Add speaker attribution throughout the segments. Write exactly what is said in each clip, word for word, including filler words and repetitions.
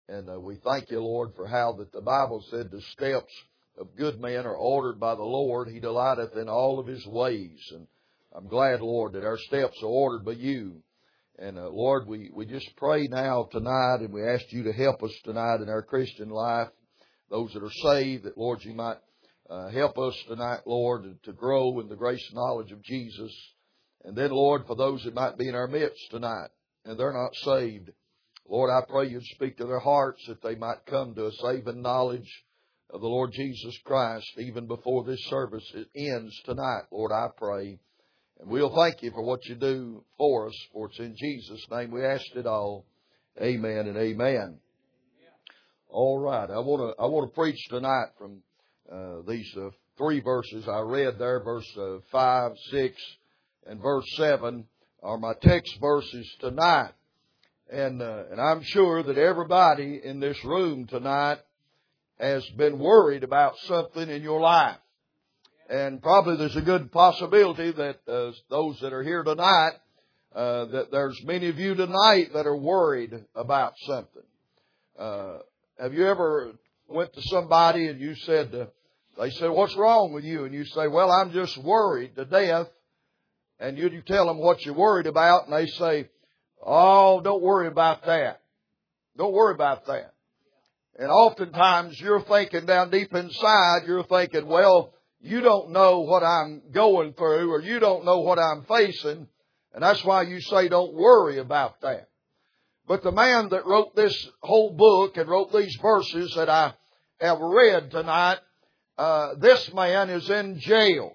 Speaker 1: And uh, we thank you, Lord, for how that the Bible said the steps of good men are ordered by the Lord. He delighteth in all of His ways. And I'm glad, Lord, that our steps are ordered by You. And uh, Lord, we, we just pray now tonight, and we ask You to help us tonight in our Christian life. Those that are saved, that, Lord, You might uh, help us tonight, Lord, to grow in the grace and knowledge of Jesus. And then, Lord, for those that might be in our midst tonight, and they're not saved, Lord, I pray You'd speak to their hearts that they might come to a saving knowledge of the Lord Jesus Christ even before this service ends tonight, Lord, I pray. And we'll thank You for what You do for us, for it's in Jesus' name we ask it all. Amen and amen. All right, I want to I want to preach tonight from uh, these uh, three verses I read there, verse uh, five, six, and verse seven are my text verses tonight. And uh, and I'm sure that everybody in this room tonight has been worried about something in your life. And probably there's a good possibility that uh, those that are here tonight, uh, that there's many of you tonight that are worried about something. Uh, have you ever went to somebody and you said, uh, they said, what's wrong with you? And you say, well, I'm just worried to death. And you, you tell them what you're worried about, and they say, oh, don't worry about that. Don't worry about that. And oftentimes you're thinking down deep inside, you're thinking, well, you don't know what I'm going through, or you don't know what I'm facing, and that's why you say don't worry about that. But the man that wrote this whole book and wrote these verses that I have read tonight, uh, this man is in jail.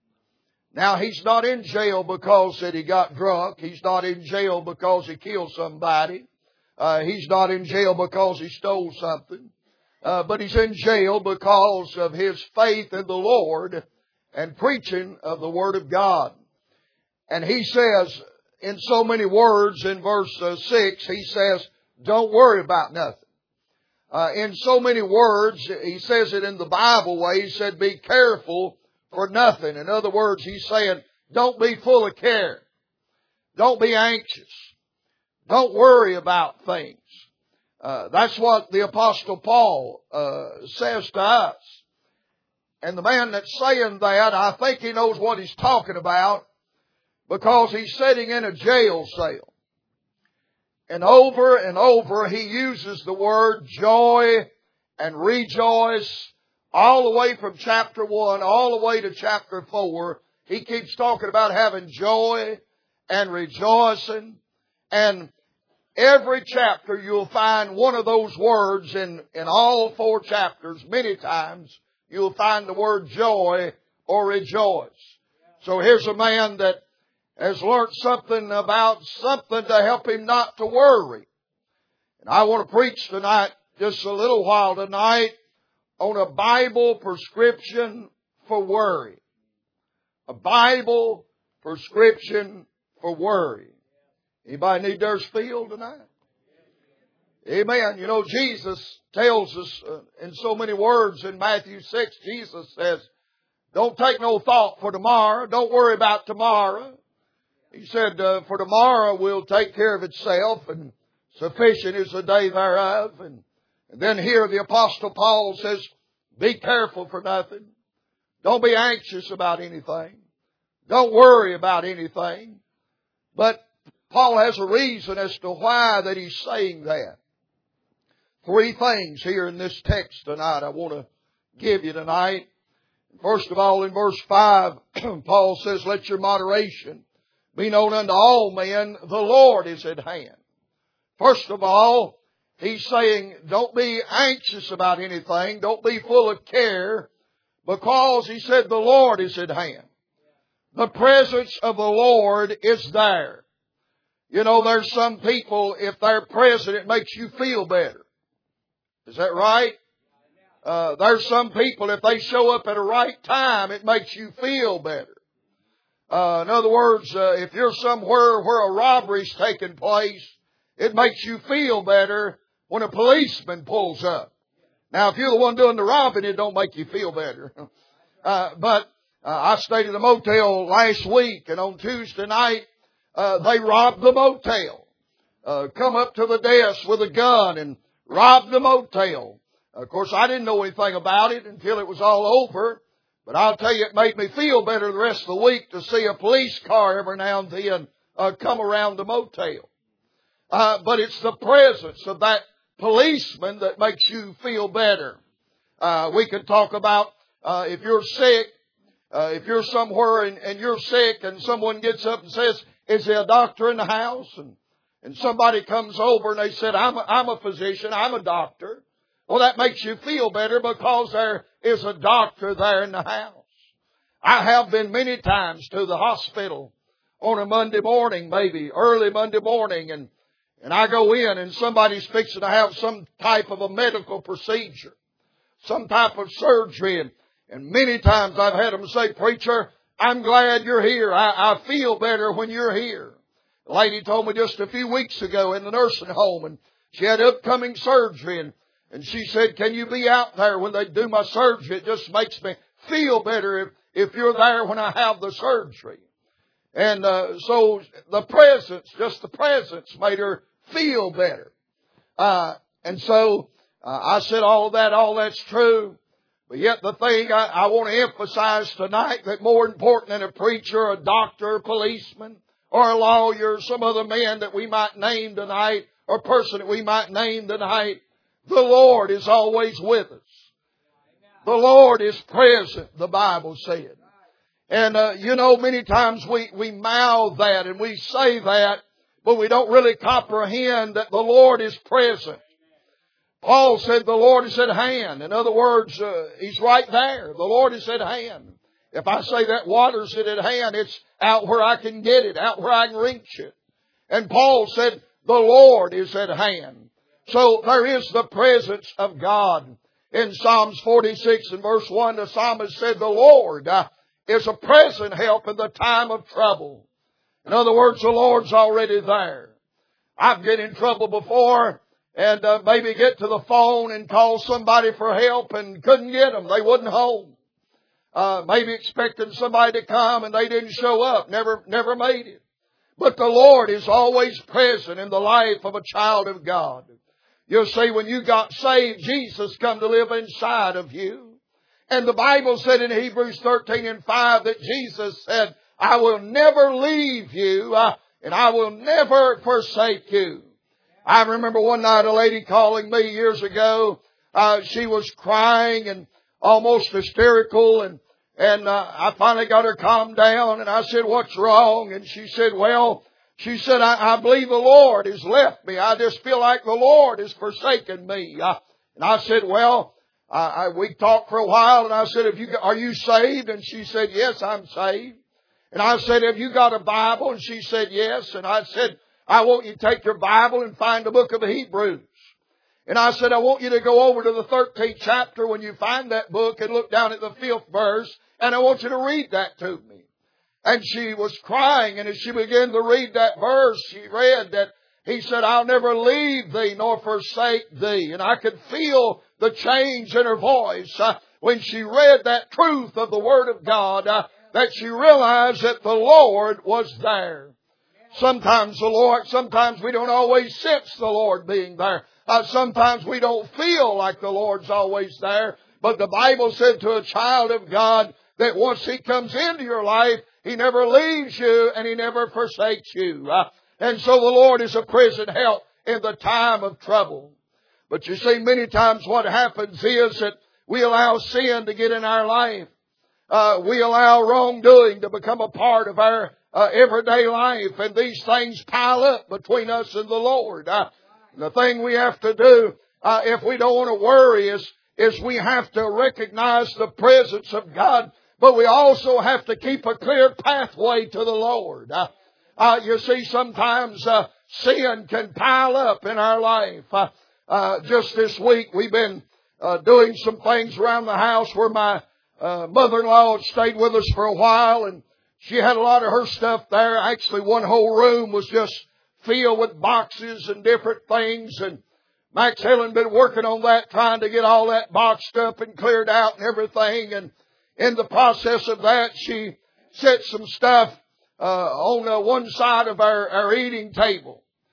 Speaker 1: Now, he's not in jail because that he got drunk. He's not in jail because he killed somebody. Uh, he's not in jail because he stole something. Uh, but he's in jail because of his faith in the Lord and preaching of the Word of God. And he says, in so many words, in verse uh, six, he says, don't worry about nothing. Uh, in so many words, he says it in the Bible way. He said, be careful for nothing. In other words, he's saying, don't be full of care. Don't be anxious. Don't worry about things. Uh, that's what the Apostle Paul uh, says to us. And the man that's saying that, I think he knows what he's talking about, because he's sitting in a jail cell. And over and over he uses the word joy and rejoice. All the way from chapter one, all the way to chapter four, he keeps talking about having joy and rejoicing. And every chapter you'll find one of those words in, in all four chapters. Many times you'll find the word joy or rejoice. So here's a man that has learned something about something to help him not to worry. And I want to preach tonight, just a little while tonight, on a Bible prescription for worry. A Bible prescription for worry. Anybody need theirs filled tonight? Amen. You know, Jesus tells us uh, in so many words in Matthew six, Jesus says, don't take no thought for tomorrow. Don't worry about tomorrow. He said, uh, for tomorrow will take care of itself, and sufficient is the day thereof. And And then here the Apostle Paul says, be careful for nothing. Don't be anxious about anything. Don't worry about anything. But Paul has a reason as to why that he's saying that. Three things here in this text tonight I want to give you tonight. First of all, in verse five, Paul says, let your moderation be known unto all men. The Lord is at hand. First of all, he's saying, don't be anxious about anything. Don't be full of care, because he said the Lord is at hand. The presence of the Lord is there. You know, there's some people, if they're present, it makes you feel better. Is that right? Uh, there's some people, if they show up at a right time, it makes you feel better. Uh, in other words, uh, if you're somewhere where a robbery's taking place, it makes you feel better when a policeman pulls up. Now, if you're the one doing the robbing, it don't make you feel better. Uh, but uh, I stayed at a motel last week, and on Tuesday night, uh, they robbed the motel. Uh, come up to the desk with a gun and robbed a motel. Of course, I didn't know anything about it until it was all over. But I'll tell you, it made me feel better the rest of the week to see a police car every now and then uh, come around the motel. Uh, but it's the presence of that policeman that makes you feel better. Uh, we could talk about uh, if you're sick, uh, if you're somewhere and, and you're sick and someone gets up and says, is there a doctor in the house? And, and somebody comes over and they said, I'm a, I'm a physician, I'm a doctor. Well, that makes you feel better because there is a doctor there in the house. I have been many times to the hospital on a Monday morning, maybe early Monday morning, and, and I go in and somebody's fixing to have some type of a medical procedure, some type of surgery, and, and many times I've had them say, preacher, I'm glad you're here. I, I feel better when you're here. A lady told me just a few weeks ago in the nursing home, and she had upcoming surgery, and And she said, can you be out there when they do my surgery? It just makes me feel better if, if you're there when I have the surgery. And uh, so the presence, just the presence made her feel better. Uh, and so uh, I said all that, all that's true. But yet the thing I, I want to emphasize tonight, that more important than a preacher, a doctor, a policeman, or a lawyer, some other man that we might name tonight, or person that we might name tonight, the Lord is always with us. The Lord is present, the Bible said. And, uh, you know, many times we, we mouth that and we say that, but we don't really comprehend that the Lord is present. Paul said the Lord is at hand. In other words, uh, He's right there. The Lord is at hand. If I say that water's at hand, it's out where I can get it, out where I can reach it. And Paul said the Lord is at hand. So there is the presence of God. In Psalms forty-six and verse one, the psalmist said, the Lord uh, is a present help in the time of trouble. In other words, the Lord's already there. I've been in trouble before and uh, maybe get to the phone and call somebody for help and couldn't get them. They wasn't home. Uh, maybe expecting somebody to come and they didn't show up. Never, never made it. But the Lord is always present in the life of a child of God. You'll see when you got saved, Jesus come to live inside of you. And the Bible said in Hebrews thirteen and five that Jesus said, I will never leave you uh, and I will never forsake you. I remember one night a lady calling me years ago. Uh, she was crying and almost hysterical, and and uh, I finally got her calmed down, and I said, what's wrong? And she said, well, she said, I, I believe the Lord has left me. I just feel like the Lord has forsaken me. Uh, and I said, well, I, I, we talked for a while, and I said, have you, are you saved? And she said, yes, I'm saved. And I said, have you got a Bible? And she said, yes. And I said, I want you to take your Bible and find the book of Hebrews. And I said, I want you to go over to the thirteenth chapter when you find that book and look down at the fifth verse, and I want you to read that to me. And she was crying, and as she began to read that verse, she read that He said, I'll never leave thee nor forsake thee. And I could feel the change in her voice uh, when she read that truth of the Word of God, uh, that she realized that the Lord was there. Sometimes the Lord, sometimes we don't always sense the Lord being there. Uh, sometimes we don't feel like the Lord's always there. But the Bible said to a child of God that once He comes into your life, He never leaves you and He never forsakes you. Uh, and so the Lord is a present help in the time of trouble. But you see, many times what happens is that we allow sin to get in our life. Uh, we allow wrongdoing to become a part of our uh, everyday life. And these things pile up between us and the Lord. Uh, the thing we have to do, uh, if we don't want to worry, is, is we have to recognize the presence of God. But we also have to keep a clear pathway to the Lord. Uh, uh, you see, sometimes uh, sin can pile up in our life. Uh, uh, just this week, we've been uh, doing some things around the house where my uh, mother-in-law had stayed with us for a while, and she had a lot of her stuff there. Actually, one whole room was just filled with boxes and different things, and Max Helen been working on that, trying to get all that boxed up and cleared out and everything. And in the process of that, she set some stuff uh, on uh, one side of our, our eating table.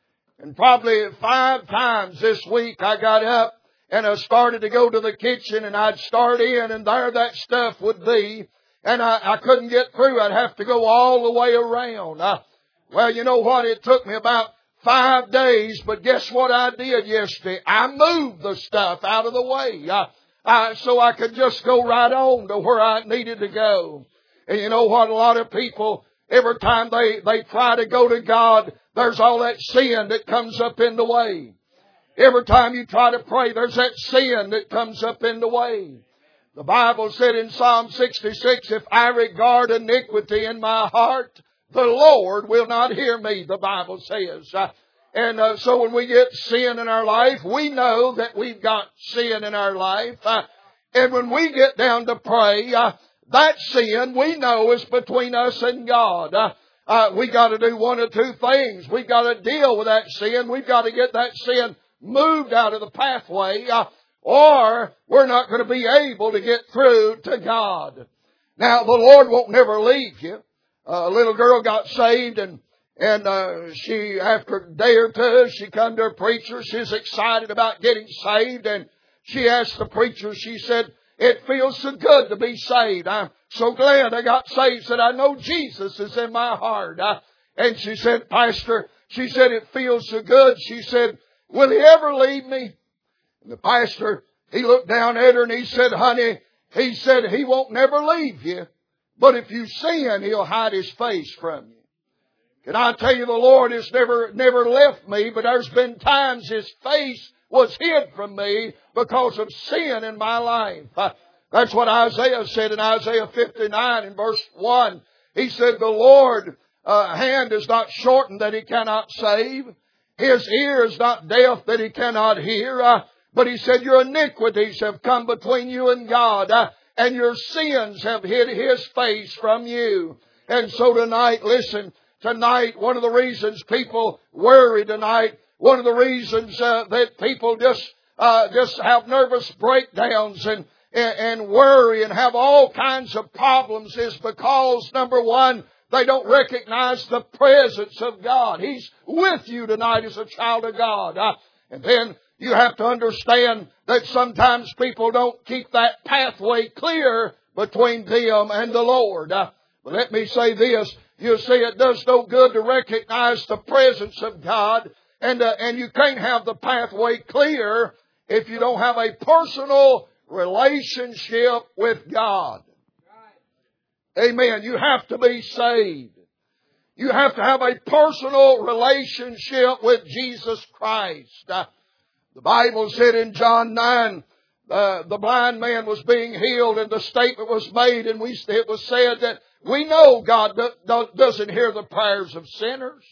Speaker 1: And probably five times this week I got up and I started to go to the kitchen, and I'd start in, and there that stuff would be. And I, I couldn't get through. I'd have to go all the way around. I, well, you know what? It took me about five days, but guess what I did yesterday? I moved the stuff out of the way. I, I, so I could just go right on to where I needed to go. And you know what? A lot of people, every time they, they try to go to God, there's all that sin that comes up in the way. Every time you try to pray, there's that sin that comes up in the way. The Bible said in Psalm sixty-six, if I regard iniquity in my heart, the Lord will not hear me, the Bible says. Uh, and uh, so when we get sin in our life, we know that we've got sin in our life. Uh, and when we get down to pray, uh, that sin we know is between us and God. Uh, uh, we got to do one of two things. We've got to deal with that sin. We've got to get that sin moved out of the pathway, uh, or we're not going to be able to get through to God. Now, the Lord won't never leave you. Uh, a little girl got saved, and and uh, she, after a day or two, she come to a preacher. She's excited about getting saved, and she asked the preacher, she said, it feels so good to be saved. I'm so glad I got saved. Said, I know Jesus is in my heart. I, and she said, Pastor, she said, it feels so good. She said, will He ever leave me? And the pastor, he looked down at her and he said, honey, he said, He won't never leave you. But if you sin, He'll hide His face from you. Can I tell you, the Lord has never, never left me, but there's been times His face was hid from me because of sin in my life. Uh, that's what Isaiah said in Isaiah fifty-nine in verse one. He said, the Lord's uh, hand is not shortened that He cannot save. His ear is not deaf that He cannot hear. Uh, but He said, your iniquities have come between you and God, uh, and your sins have hid His face from you. And so tonight, listen, tonight, one of the reasons people worry tonight, one of the reasons uh, that people just uh, just have nervous breakdowns and, and and worry and have all kinds of problems is because, number one, they don't recognize the presence of God. He's with you tonight as a child of God. Uh, and then you have to understand that sometimes people don't keep that pathway clear between them and the Lord. Uh, but let me say this. You see, it does no good to recognize the presence of God. And, uh, and you can't have the pathway clear if you don't have a personal relationship with God. Amen. You have to be saved. You have to have a personal relationship with Jesus Christ. Uh, the Bible said in John nine, uh, the blind man was being healed, and the statement was made, and we, it was said that we know God do, do, doesn't hear the prayers of sinners.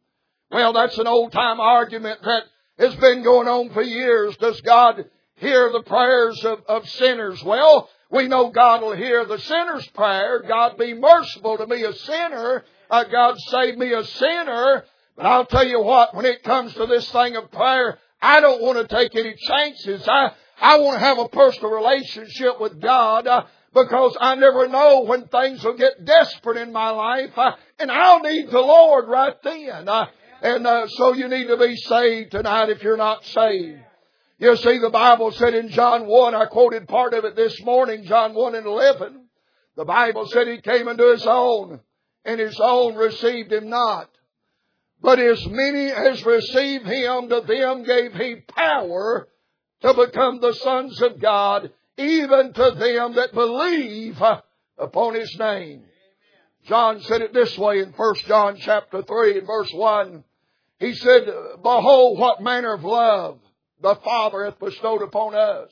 Speaker 1: Well, that's an old-time argument that has been going on for years. Does God hear the prayers of, of sinners? Well, we know God will hear the sinner's prayer. God be merciful to me, a sinner. Uh, God save me, a sinner. But I'll tell you what, when it comes to this thing of prayer, I don't want to take any chances. I, I want to have a personal relationship with God uh, because I never know when things will get desperate in my life. Uh, and I'll need the Lord right then. Uh, And uh, so you need to be saved tonight if you're not saved. You see, the Bible said in John one, I quoted part of it this morning, John one and eleven. The Bible said He came into His own, and His own received Him not. But as many as received Him, to them gave He power to become the sons of God, even to them that believe upon His name. John said it this way in First John chapter three and verse one. He said, behold, what manner of love the Father hath bestowed upon us,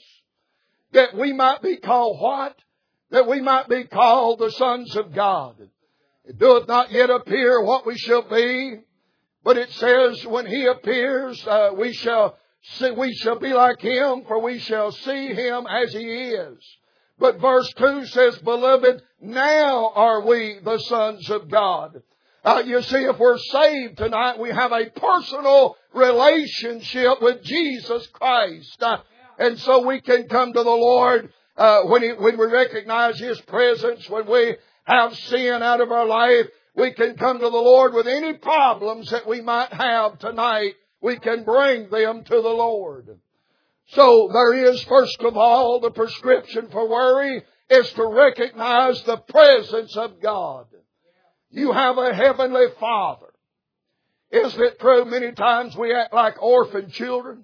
Speaker 1: that we might be called what? That we might be called the sons of God. It doeth not yet appear what we shall be, but it says when He appears, uh, we shall see, we shall be like Him, for we shall see Him as He is. But verse two says, beloved, now are we the sons of God. Uh, you see, if we're saved tonight, we have a personal relationship with Jesus Christ. Uh, and so we can come to the Lord uh, when, he, when we recognize His presence, when we have sin out of our life. We can come to the Lord with any problems that we might have tonight we can bring them to the Lord. So there is, first of all, the prescription for worry is to recognize the presence of God. You have a heavenly Father. Isn't it true many times we act like orphan children?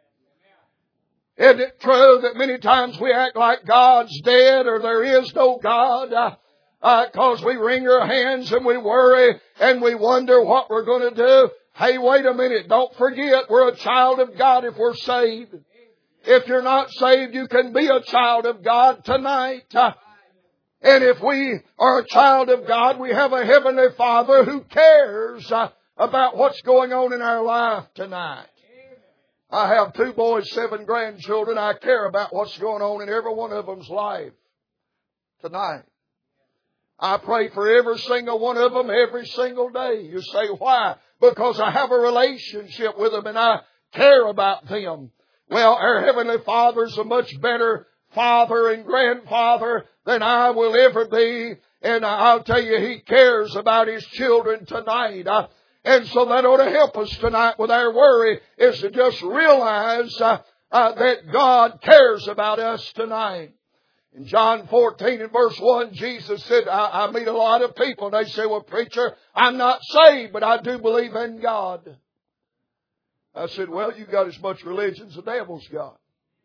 Speaker 1: Isn't it true that many times we act like God's dead or there is no God? Uh, uh, cause we wring our hands and we worry and we wonder what we're going to do. Hey, wait a minute. Don't forget we're a child of God if we're saved. If you're not saved, you can be a child of God tonight. Uh, and if we are a child of God, we have a heavenly Father who cares uh, about what's going on in our life tonight. I have two boys, seven grandchildren. I care about what's going on in every one of them's life tonight. I pray for every single one of them every single day. You say, why? Because I have a relationship with them and I care about them. Well, our Heavenly Father's a much better father and grandfather than I will ever be. And I'll tell you, He cares about His children tonight. I, And so that ought to help us tonight with our worry, is to just realize uh, uh, that God cares about us tonight. In John fourteen and verse one, Jesus said, I, I meet a lot of people and they say, well, preacher, I'm not saved, but I do believe in God. I said, well, you got as much religion as the devil's got.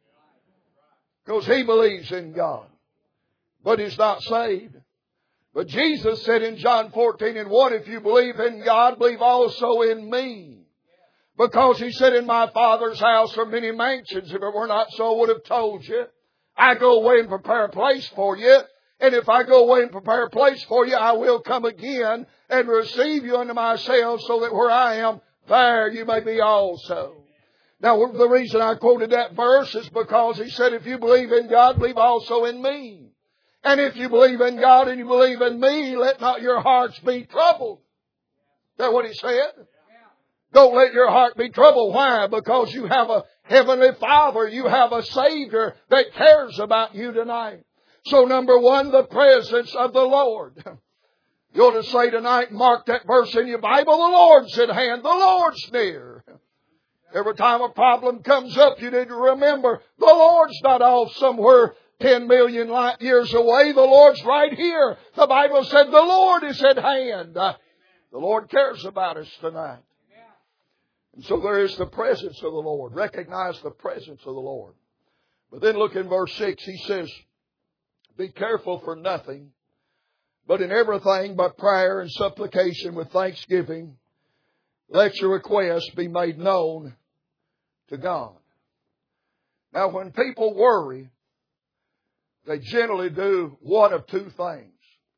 Speaker 1: Because he believes in God, but he's not saved. But Jesus said in John fourteen and one, if you believe in God, believe also in me. Because He said, in my Father's house are many mansions. If it were not so, I would have told you. I go away and prepare a place for you. And if I go away and prepare a place for you, I will come again and receive you unto myself, so that where I am, there you may be also. Now, the reason I quoted that verse is because He said, if you believe in God, believe also in me. And if you believe in God and you believe in me, let not your hearts be troubled. Is that what He said? Don't let your heart be troubled. Why? Because you have a Heavenly Father. You have a Savior that cares about you tonight. So number one, the presence of the Lord. You ought to say tonight, mark that verse in your Bible, the Lord's at hand. The Lord's near. Every time a problem comes up, you need to remember, the Lord's not off somewhere ten million light years away. The Lord's right here. The Bible said the Lord is at hand. Uh, the Lord cares about us tonight. And so there is the presence of the Lord. Recognize the presence of the Lord. But then look in verse six. He says, be careful for nothing, but in everything by prayer and supplication with thanksgiving, let your requests be made known to God. Now when people worry, they generally do one of two things.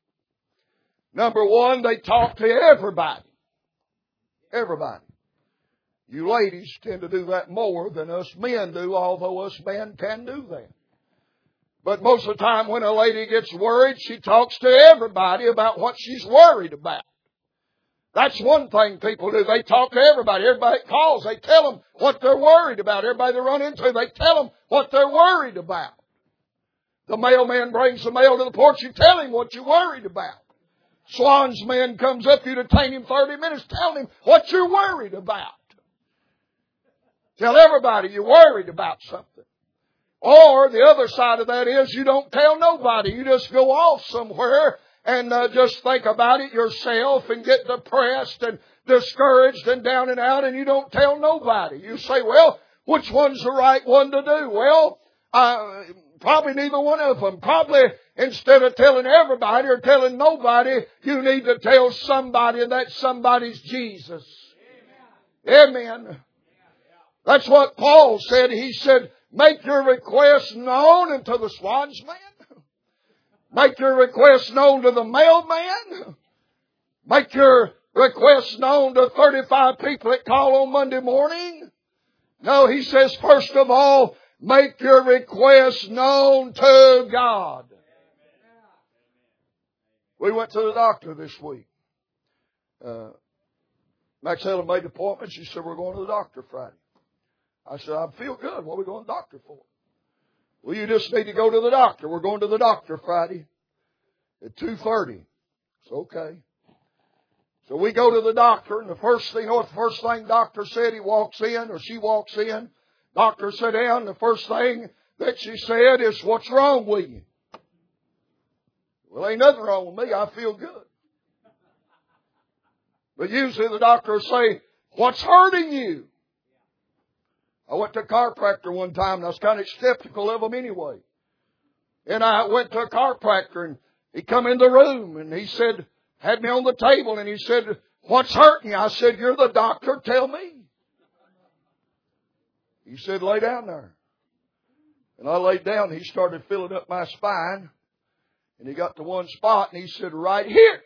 Speaker 1: Number one, they talk to everybody. Everybody. You ladies tend to do that more than us men do, although us men can do that. But most of the time when a lady gets worried, she talks to everybody about what she's worried about. That's one thing people do. They talk to everybody. Everybody calls. They tell them what they're worried about. Everybody they run into, they tell them what they're worried about. The mailman brings the mail to the porch. You tell him what you're worried about. Swan's man comes up. You detain him thirty minutes. Tell him what you're worried about. Tell everybody you're worried about something. Or the other side of that is you don't tell nobody. You just go off somewhere and uh, just think about it yourself and get depressed and discouraged and down and out, and you don't tell nobody. You say, well, which one's the right one to do? Well, uh, probably neither one of them. Probably instead of telling everybody or telling nobody, you need to tell somebody, and that somebody's Jesus. Amen. Amen. That's what Paul said. He said, make your requests known unto the Swan's man. Make your requests known to the mailman. Make your requests known to thirty-five people that call on Monday morning. No, he says, first of all, make your requests known to God. We went to the doctor this week. Uh, Max Helen made an appointment. She said, we're going to the doctor Friday. I said, I feel good. What are we going to the doctor for? Well, you just need to go to the doctor. We're going to the doctor Friday at two thirty. It's okay. So we go to the doctor, and the first thing, you know what the first thing doctor said? He walks in, or she walks in. Doctor sat down, the first thing that she said is, "What's wrong with you?" Well, ain't nothing wrong with me. I feel good. But usually the doctor will say, "What's hurting you?" I went to a chiropractor one time, and I was kind of skeptical of him anyway. And I went to a chiropractor, and he come in the room, and he said, had me on the table, and he said, "What's hurting you?" I said, "You're the doctor, tell me." He said, "Lay down there." And I laid down, and he started filling up my spine. And he got to one spot, and he said, "Right here."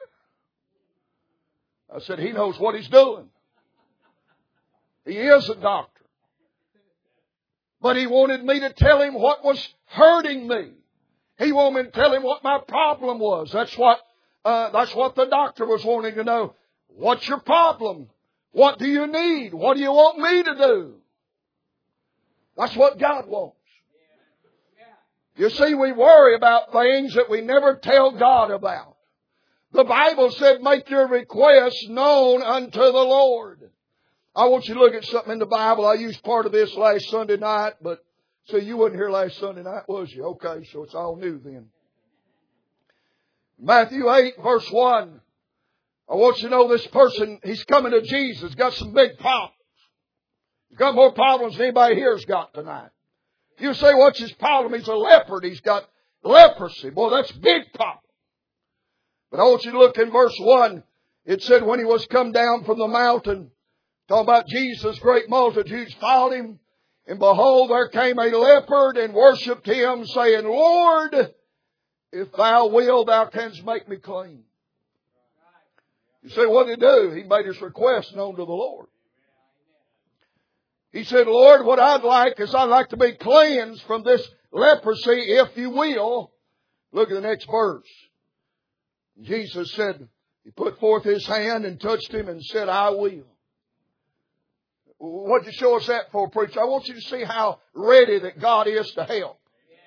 Speaker 1: I said, "He knows what he's doing. He is a doctor." But he wanted me to tell him what was hurting me. He wanted me to tell him what my problem was. That's what, uh, that's what the doctor was wanting to know. What's your problem? What do you need? What do you want me to do? That's what God wants. You see, we worry about things that we never tell God about. The Bible said, "Make your requests known unto the Lord." I want you to look at something in the Bible. I used part of this last Sunday night, but so you wasn't here last Sunday night, was you? Okay, so it's all new then. Matthew eight, verse one. I want you to know this person, he's coming to Jesus, got some big problems. He's got more problems than anybody here's got tonight. You say, "What's his problem?" He's a leopard. He's got leprosy. Boy, that's a big problem. But I want you to look in verse one. It said, when he was come down from the mountain, talking about Jesus, great multitudes followed him. And behold, there came a leopard and worshipped him, saying, "Lord, if thou wilt, thou canst make me clean." You say, what did he do? He made his request known to the Lord. He said, "Lord, what I'd like is I'd like to be cleansed from this leprosy, if you will." Look at the next verse. Jesus said, he put forth his hand and touched him and said, "I will." What'd you show us that for, preacher? I want you to see how ready that God is to help.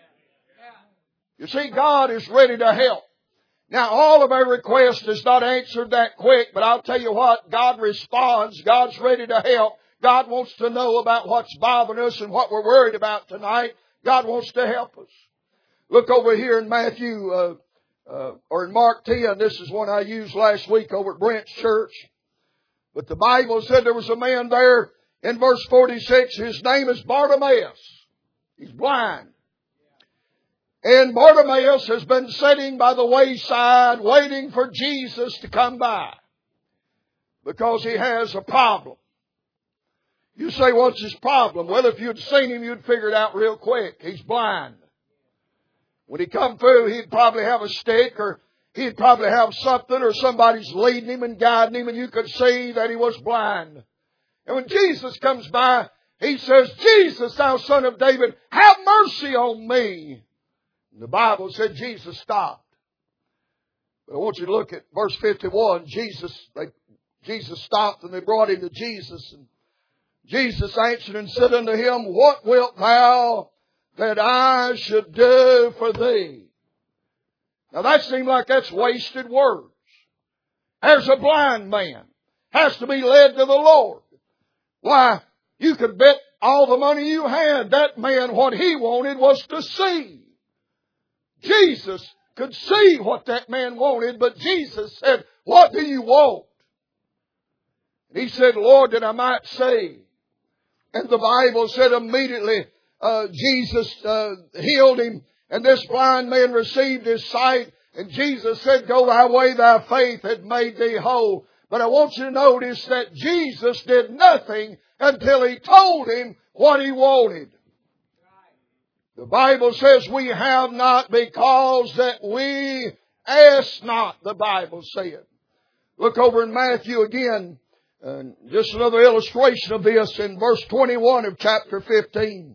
Speaker 1: You see, God is ready to help. Now, all of our requests is not answered that quick, but I'll tell you what, God responds. God's ready to help. God wants to know about what's bothering us and what we're worried about tonight. God wants to help us. Look over here in Matthew, uh, uh, or in Mark ten. This is one I used last week over at Brent's church. But the Bible said there was a man there in verse forty-six. His name is Bartimaeus. He's blind. And Bartimaeus has been sitting by the wayside waiting for Jesus to come by, because he has a problem. You say, "What's his problem?" Well, if you'd seen him, you'd figure it out real quick. He's blind. When he come through, he'd probably have a stick, or he'd probably have something, or somebody's leading him and guiding him, and you could see that he was blind. And when Jesus comes by, he says, "Jesus, thou son of David, have mercy on me." And the Bible said Jesus stopped. But I want you to look at verse fifty-one. Jesus, they, Jesus stopped, and they brought him to Jesus. And Jesus answered and said unto him, "What wilt thou that I should do for thee?" Now that seemed like that's wasted words. There's a blind man. Has to be led to the Lord. Why, you could bet all the money you had, that man, what he wanted was to see. Jesus could see what that man wanted, but Jesus said, "What do you want?" And he said, "Lord, that I might see." And the Bible said immediately uh, Jesus uh, healed him, and this blind man received his sight. And Jesus said, "Go thy way, thy faith had made thee whole." But I want you to notice that Jesus did nothing until he told him what he wanted. The Bible says we have not because that we ask not, the Bible said. Look over in Matthew again. Uh, just another illustration of this in verse twenty-one of chapter fifteen.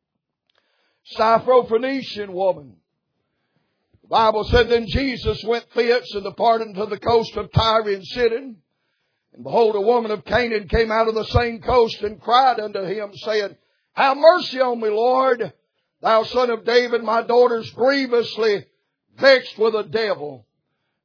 Speaker 1: Syrophoenician woman. The Bible said, "Then Jesus went thence and departed to the coast of Tyre and Sidon. And behold, a woman of Canaan came out of the same coast and cried unto him, saying, Have mercy on me, Lord, thou son of David, my daughter is grievously vexed with a devil."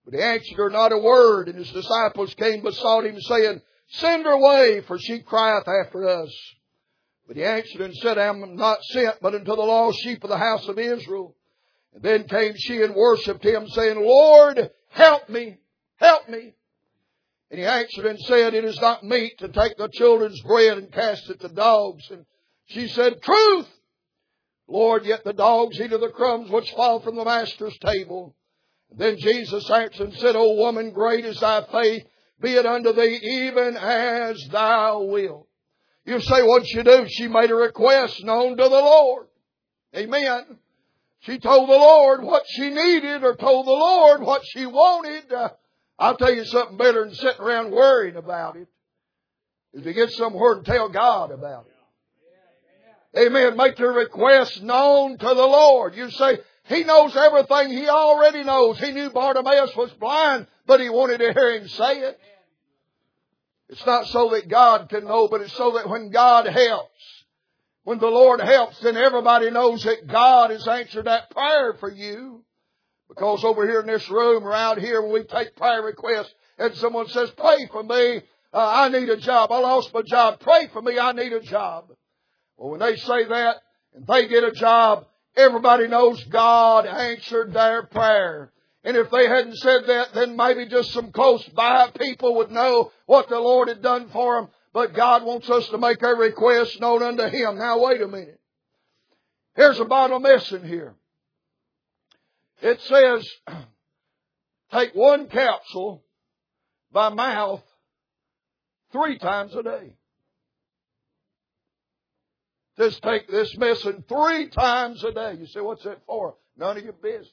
Speaker 1: But he answered her not a word, and his disciples came besought him, saying, Send her away, for she crieth after us. But he answered and said, I am not sent but unto the lost sheep of the house of Israel. And then came she and worshipped him, saying, Lord, help me, help me. And he answered and said, It is not meet to take the children's bread and cast it to dogs. And she said, Truth, Lord, yet the dogs eat of the crumbs which fall from the master's table. And then Jesus answered and said, O woman, great is thy faith, be it unto thee even as thou wilt. You say, what'd she do? She made a request known to the Lord. Amen. She told the Lord what she needed, or told the Lord what she wanted. Uh, I'll tell you something better than sitting around worrying about it, is to get somewhere and tell God about it. Amen. Make your request known to the Lord. You say, He knows everything. He already knows. He knew Bartimaeus was blind, but He wanted to hear him say it. It's not so that God can know, but it's so that when God helps, when the Lord helps, then everybody knows that God has answered that prayer for you. Because over here in this room or out here, when we take prayer requests and someone says, pray for me, uh, I need a job. I lost my job. Pray for me, I need a job. Well, when they say that and they get a job, everybody knows God answered their prayer. And if they hadn't said that, then maybe just some close by people would know what the Lord had done for them. But God wants us to make our request known unto Him. Now wait a minute. Here's a bottle missing here. It says, take one capsule by mouth three times a day. Just take this missing three times a day. You say, what's that for? None of your business.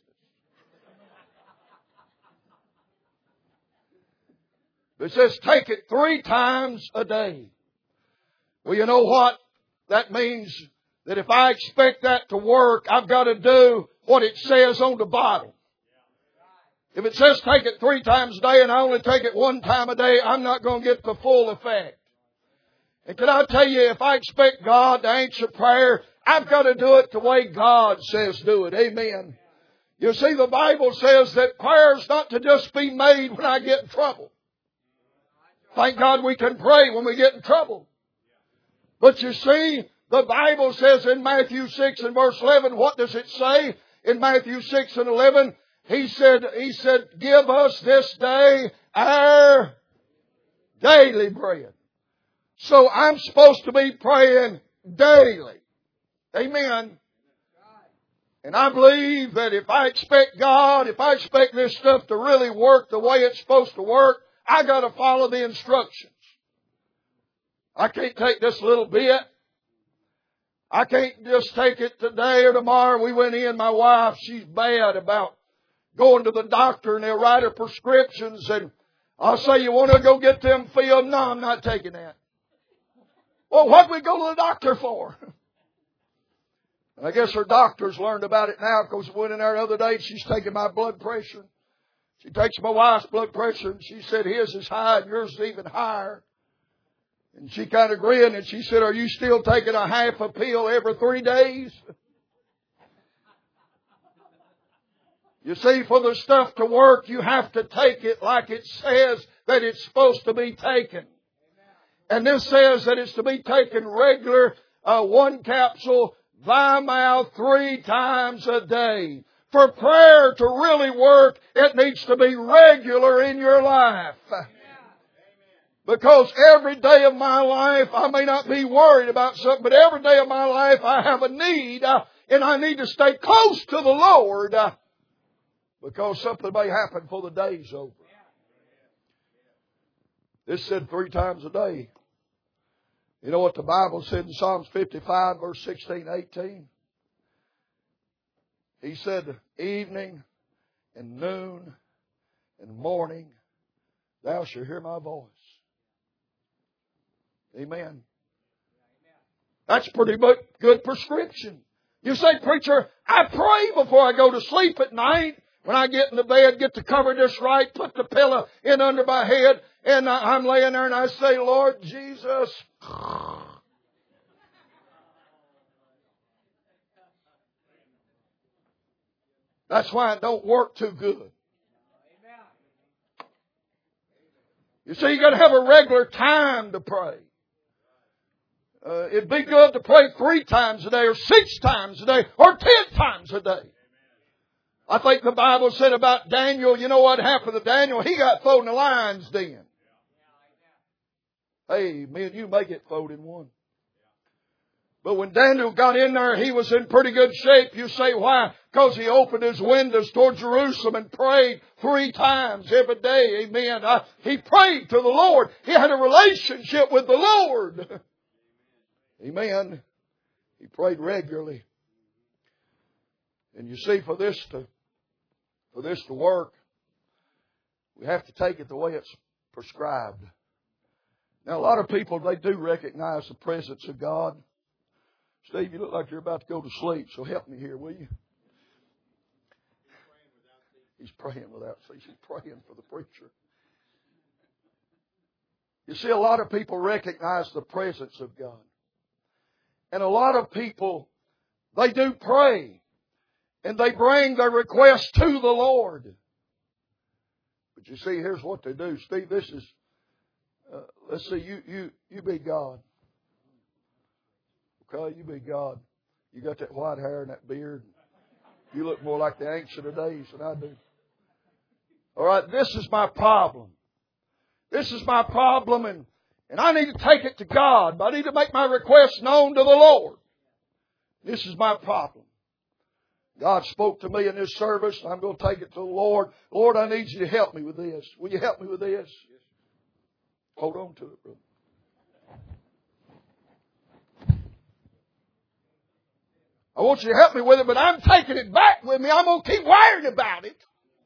Speaker 1: It says take it three times a day. Well, you know what? That means that if I expect that to work, I've got to do what it says on the bottle. If it says take it three times a day and I only take it one time a day, I'm not going to get the full effect. And can I tell you, if I expect God to answer prayer, I've got to do it the way God says do it. Amen. You see, the Bible says that prayer is not to just be made when I get in trouble. Thank God we can pray when we get in trouble. But you see, the Bible says in Matthew six and verse eleven, what does it say? In Matthew six and eleven, He said, He said, give us this day our daily bread. So I'm supposed to be praying daily. Amen. And I believe that if I expect God, if I expect this stuff to really work the way it's supposed to work, I got to follow the instructions. I can't take this little bit. I can't just take it today or tomorrow. We went in, my wife, she's bad about going to the doctor and they'll write her prescriptions and I'll say, you want to go get them filled? No, I'm not taking that. Well, what do we go to the doctor for? And I guess her doctor's learned about it now because we went in there the other day. She's taking my blood pressure. She takes my wife's blood pressure and she said his is high and yours is even higher. And she kind of grinned and she said, are you still taking a half a pill every three days? You see, for the stuff to work, you have to take it like it says that it's supposed to be taken. And this says that it's to be taken regular, uh, one capsule by mouth three times a day. For prayer to really work, it needs to be regular in your life. Because every day of my life, I may not be worried about something, but every day of my life I have a need, uh, and I need to stay close to the Lord, uh, because something may happen before the day's over. This said three times a day. You know what the Bible said in Psalms fifty-five, verse sixteen, eighteen? He said, evening and noon and morning, thou shalt hear my voice. Amen. That's pretty good prescription. You say, preacher, I pray before I go to sleep at night. When I get in the bed, get the cover just right, put the pillow in under my head, and I'm laying there and I say, Lord Jesus. That's why it don't work too good. You see, you got to have a regular time to pray. Uh, it'd be good to pray three times a day or six times a day or ten times a day. I think the Bible said about Daniel, you know what happened to Daniel? He got thrown in the lion's den. Hey, me and you may get thrown in one. But when Daniel got in there, he was in pretty good shape. You say, why? Because he opened his windows toward Jerusalem and prayed three times every day. Amen. I, he prayed to the Lord. He had a relationship with the Lord. Amen. He prayed regularly. And you see, for this to, for this to work, we have to take it the way it's prescribed. Now, a lot of people, they do recognize the presence of God. Steve, you look like you're about to go to sleep, so help me here, will you? He's praying without ceasing. He's praying for the preacher. You see, a lot of people recognize the presence of God. And a lot of people, they do pray. And they bring their requests to the Lord. But you see, here's what they do. Steve, this is, uh, let's see, you, you, you be God. Okay, you be God. You got that white hair and that beard. You look more like the Ancient of Days than I do. All right, this is my problem. This is my problem, and, and I need to take it to God. I need to make my request known to the Lord. This is my problem. God spoke to me in this service, and I'm going to take it to the Lord. Lord, I need you to help me with this. Will you help me with this? Hold on to it, brother. I want you to help me with it, but I'm taking it back with me. I'm going to keep worrying about it.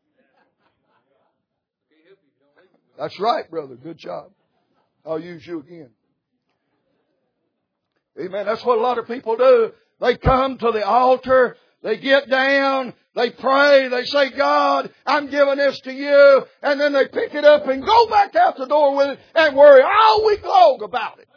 Speaker 1: That's right, brother. Good job. I'll use you again. Amen. That's what a lot of people do. They come to the altar. They get down. They pray. They say, God, I'm giving this to you. And then they pick it up and go back out the door with it and worry all week long about it.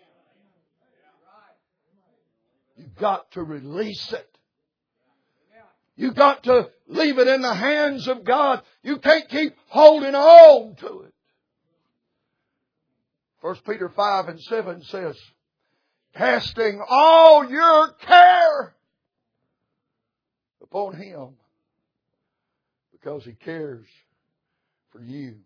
Speaker 1: You've got to release it. You've got to leave it in the hands of God. You can't keep holding on to it. First Peter five and seven says, casting all your care upon Him because He cares for you.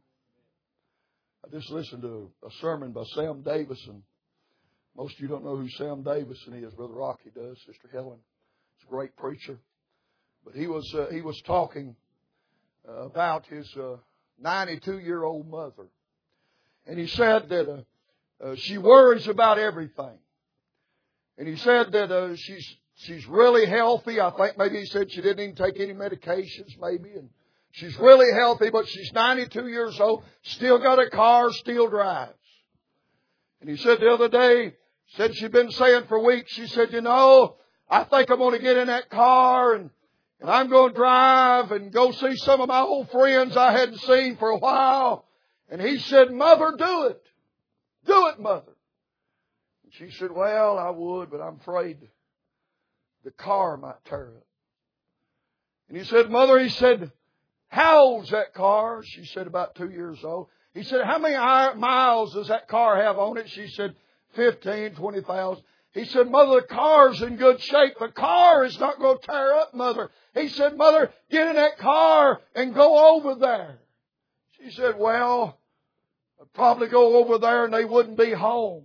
Speaker 1: I just listened to a sermon by Sam Davison. Most of you don't know who Sam Davison is. Brother Rocky does. Sister Helen. He's a great preacher. But he was uh, he was talking uh, about his uh, ninety-two-year-old mother. And he said that uh, uh, she worries about everything. And he said that uh, she's she's really healthy. I think maybe he said she didn't even take any medications maybe. And she's really healthy, but she's ninety-two years old. Still got a car, still drives. And he said the other day, said she'd been saying for weeks, she said, you know, I think I'm going to get in that car and, and I'm going to drive and go see some of my old friends I hadn't seen for a while. And he said, Mother, do it. Do it, Mother. And she said, well, I would, but I'm afraid the car might tear up. And he said, Mother, he said, how old's that car? She said, about two years old. He said, how many miles does that car have on it? She said, fifteen, twenty thousand. He said, Mother, the car's in good shape. The car is not going to tear up, Mother. He said, Mother, get in that car and go over there. She said, well, I'd probably go over there and they wouldn't be home.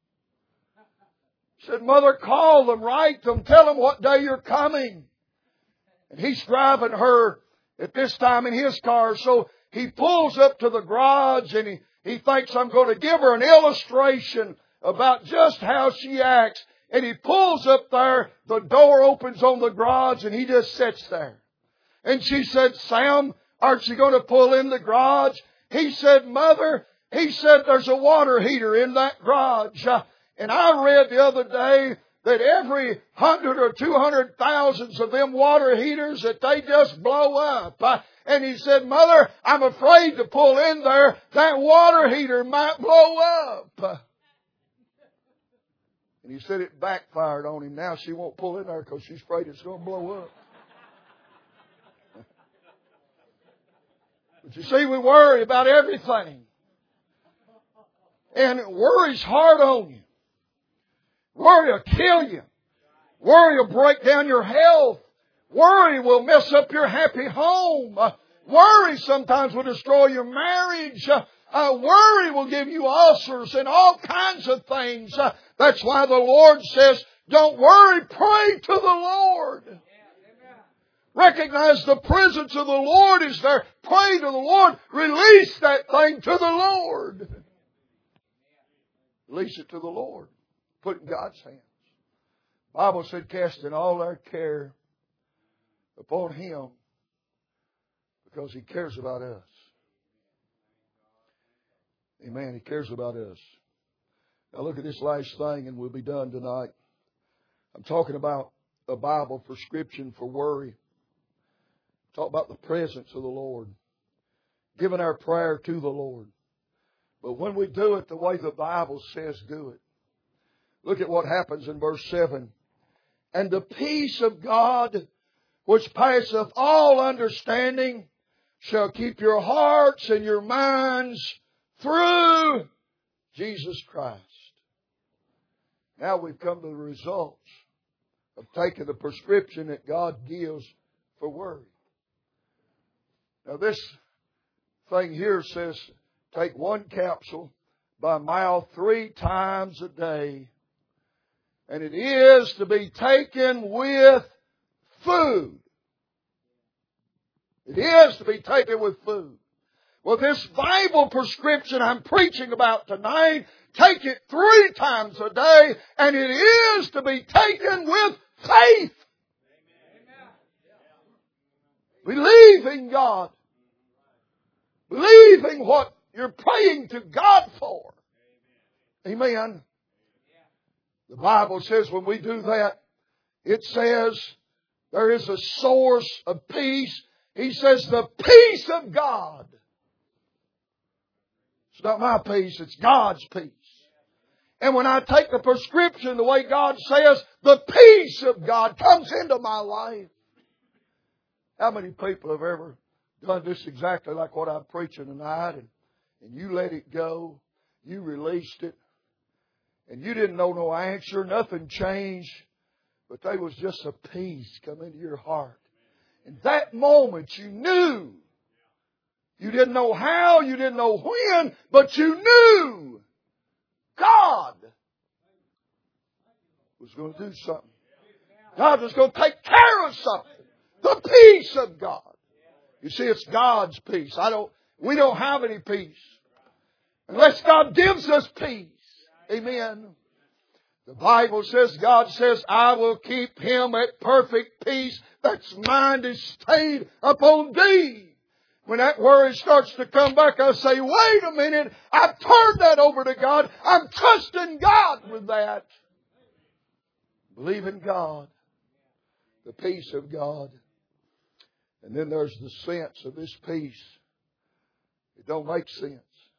Speaker 1: He said, Mother, call them, write them, tell them what day you're coming. And he's driving her at this time in his car, so he pulls up to the garage and he, he thinks I'm going to give her an illustration about just how she acts. And he pulls up there, the door opens on the garage and he just sits there. And she said, Sam, aren't you going to pull in the garage? He said, Mother, he said, there's a water heater in that garage. Uh, and I read the other day that every hundred or two hundred thousands of them water heaters that they just blow up. Uh, and he said, Mother, I'm afraid to pull in there. That water heater might blow up. Uh, and he said it backfired on him. Now she won't pull in there because she's afraid it's going to blow up. But you see, we worry about everything. And worry's hard on you. Worry will kill you. Worry will break down your health. Worry will mess up your happy home. Uh, worry sometimes will destroy your marriage. Uh, uh, worry will give you ulcers and all kinds of things. Uh, that's why the Lord says, don't worry, pray to the Lord. Recognize the presence of the Lord is there. Pray to the Lord. Release that thing to the Lord. Release it to the Lord. Put it in God's hands. The Bible said, casting all our care upon Him because He cares about us. Amen. He cares about us. Now look at this last thing and we'll be done tonight. I'm talking about a Bible prescription for worry. Talk about the presence of the Lord. Giving our prayer to the Lord. But when we do it the way the Bible says do it. Look at what happens in verse seven. And the peace of God, which passeth all understanding, shall keep your hearts and your minds through Jesus Christ. Now we've come to the results of taking the prescription that God gives for worry. Now this thing here says, take one capsule by mouth three times a day. And it is to be taken with food. It is to be taken with food. Well, this Bible prescription I'm preaching about tonight, take it three times a day, and it is to be taken with faith. Believing God. Believing what you're praying to God for. Amen. The Bible says when we do that, it says there is a source of peace. He says the peace of God. It's not my peace, it's God's peace. And when I take the prescription the way God says, the peace of God comes into my life. How many people have ever done this exactly like what I'm preaching tonight, and, and you let it go, you released it, and you didn't know no answer, nothing changed, but there was just a peace come into your heart. In that moment you knew. You didn't know how, you didn't know when, but you knew God was going to do something. God was going to take care of something. The peace of God. You see, it's God's peace. I don't, we don't have any peace unless God gives us peace. Amen. The Bible says, God says, I will keep him at perfect peace that's mind is stayed upon thee. When that worry starts to come back, I say, wait a minute, I've turned that over to God. I'm trusting God with that. Believe in God. The peace of God. And then there's the sense of this peace. It don't make sense.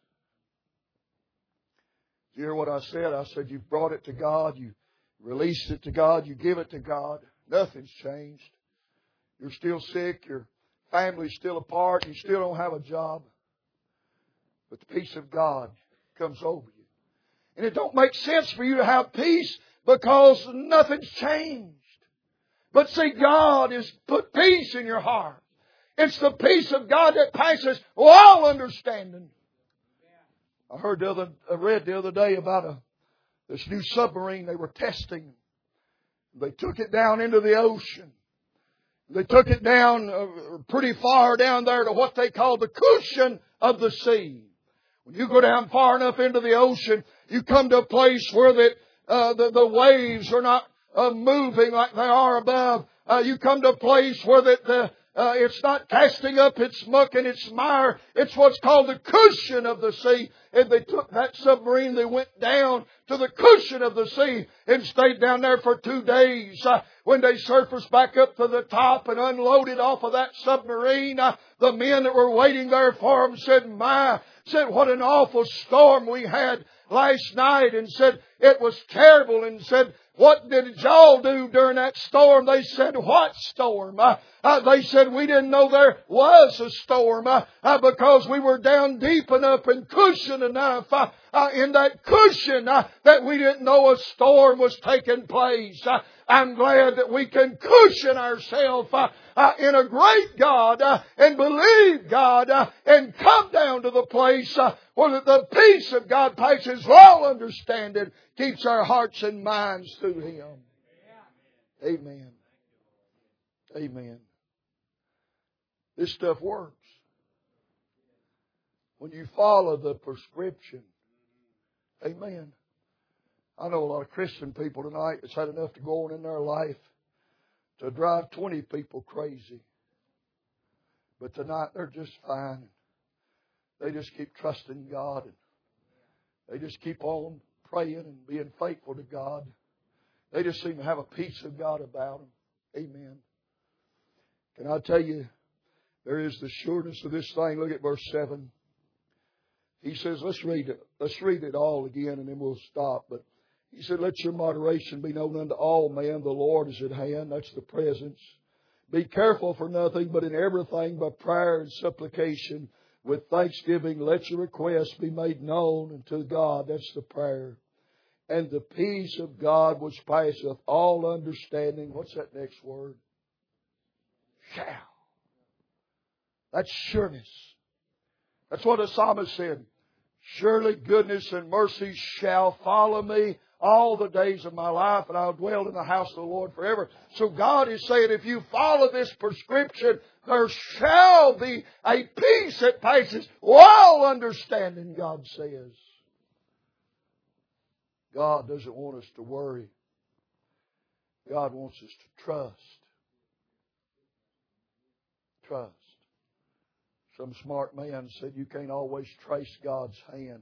Speaker 1: You hear what I said? I said you've brought it to God. You released it to God. You give it to God. Nothing's changed. You're still sick. Your family's still apart. You still don't have a job. But the peace of God comes over you. And it don't make sense for you to have peace because nothing's changed. But see, God has put peace in your heart. It's the peace of God that passes all understanding. I heard the other, I read the other day about a this new submarine they were testing. They took it down into the ocean. They took it down uh, pretty far down there to what they call the cushion of the sea. When you go down far enough into the ocean, you come to a place where that uh, the, the waves are not uh, moving like they are above. Uh, you come to a place where that the Uh, it's not casting up its muck and its mire. It's what's called the cushion of the sea. And they took that submarine, they went down to the cushion of the sea and stayed down there for two days. Uh, when they surfaced back up to the top and unloaded off of that submarine, uh, the men that were waiting there for them said, my, said, what an awful storm we had last night. And said, it was terrible, and said, what did y'all do during that storm? They said, what storm? Uh, uh, they said, we didn't know there was a storm uh, uh, because we were down deep enough and cushioned enough uh, uh, in that cushion uh, that we didn't know a storm was taking place. Uh, I'm glad that we can cushion ourselves uh, uh, in a great God uh, and believe God uh, and come down to the place uh, where the peace of God passes all understanding, keeps our hearts and minds through Him. Amen. Amen. This stuff works. When you follow the prescription. Amen. I know a lot of Christian people tonight that's had enough to go on in their life to drive twenty people crazy. But tonight they're just fine. They just keep trusting God. And they just keep on praying and being faithful to God. They just seem to have a peace of God about them. Amen. Can I tell you, there is the sureness of this thing. Look at verse seven. He says, let's read it. Let's read it all again and then we'll stop. But He said, let your moderation be known unto all men. The Lord is at hand. That's the presence. Be careful for nothing, but in everything by prayer and supplication with thanksgiving, let your requests be made known unto God. That's the prayer. And the peace of God which passeth all understanding. What's that next word? Shall. That's sureness. That's what the psalmist said. Surely goodness and mercy shall follow me all the days of my life, and I'll dwell in the house of the Lord forever. So God is saying, if you follow this prescription, there shall be a peace that passes all understanding, God says. God doesn't want us to worry. God wants us to trust. Trust. Some smart man said you can't always trace God's hand.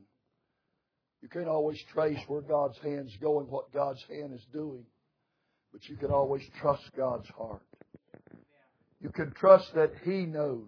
Speaker 1: You can't always trace where God's hand's going, what God's hand is doing. But you can always trust God's heart. You can trust that He knows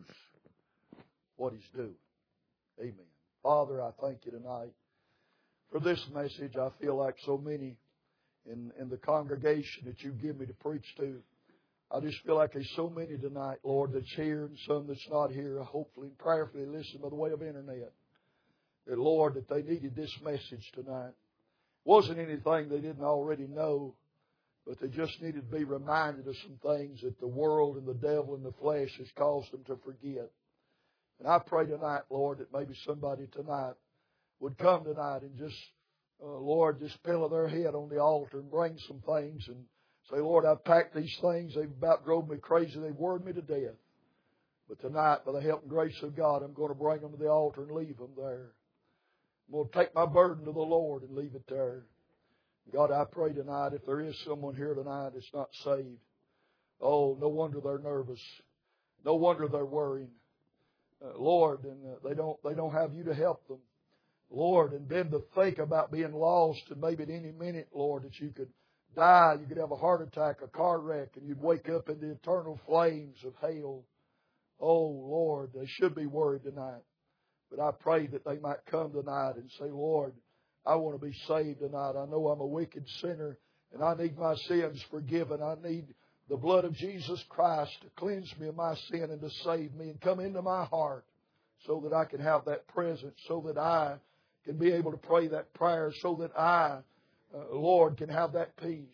Speaker 1: what He's doing. Amen. Father, I thank You tonight for this message. I feel like so many in, in the congregation that You give me to preach to. I just feel like there's so many tonight, Lord, that's here and some that's not here. Hopefully and prayerfully listen by the way of internet. That, Lord, that they needed this message tonight. It wasn't anything they didn't already know, but they just needed to be reminded of some things that the world and the devil and the flesh has caused them to forget. And I pray tonight, Lord, that maybe somebody tonight would come tonight and just, uh, Lord, just pillow their head on the altar and bring some things and say, Lord, I've packed these things. They've about drove me crazy. They've worried me to death. But tonight, by the help and grace of God, I'm going to bring them to the altar and leave them there. I'm going to take my burden to the Lord and leave it there. God, I pray tonight, if there is someone here tonight that's not saved, oh, no wonder they're nervous. No wonder they're worrying. Uh, Lord, and uh, they don't they don't have You to help them. Lord, and then to think about being lost and maybe at any minute, Lord, that you could die, you could have a heart attack, a car wreck, and you'd wake up in the eternal flames of hell. Oh, Lord, they should be worried tonight. But I pray that they might come tonight and say, Lord, I want to be saved tonight. I know I'm a wicked sinner and I need my sins forgiven. I need the blood of Jesus Christ to cleanse me of my sin and to save me and come into my heart so that I can have that presence, so that I can be able to pray that prayer, so that I, uh, Lord, can have that peace.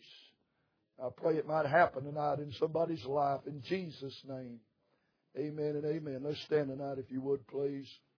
Speaker 1: I pray it might happen tonight in somebody's life. In Jesus' name, amen and amen. Let's stand tonight if you would, please.